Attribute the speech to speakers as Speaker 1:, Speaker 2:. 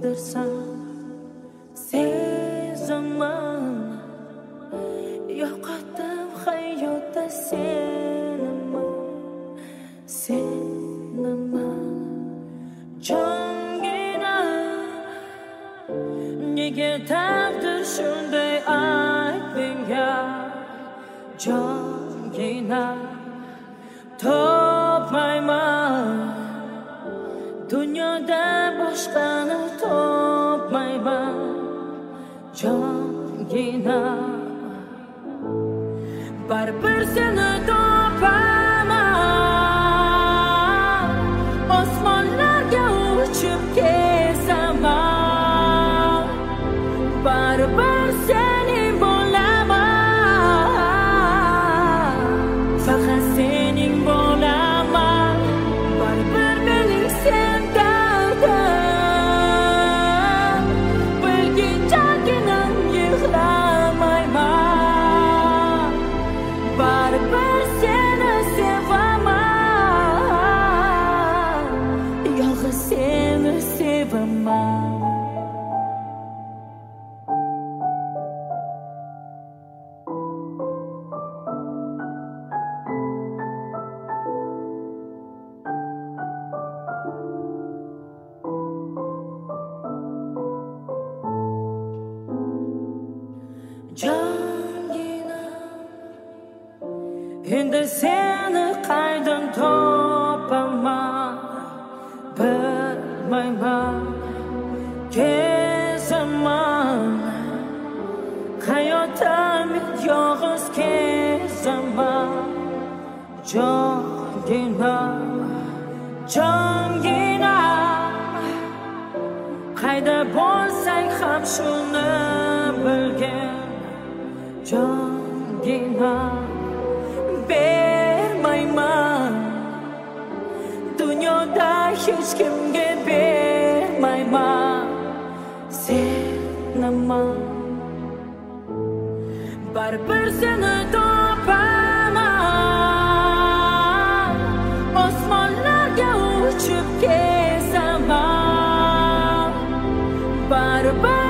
Speaker 1: bildirsan sezaman yo'qotib hayotda senaman jongina nega taqdir shunday aytmenga jongina topmayman dunyoda boshqani topmayman jongina baribir seni topaman osmonlarga uchib kezaman baribir sening bo'laman faqat sening bo'laman baribir mening sen dardin bilginchagina yig'lamayman baribir seni sevaman yolg'iz seni sevaman jongina endi seni qaydan topaman bilmayman kezaman hayotim yolg'iz kezaman jongina jongina qayda bo'lsang ham shuni bilgin jongina bermayman dunyoda hech kimga bermayman senaman baribir seni topaman osmonlarga uchib kezaman baribir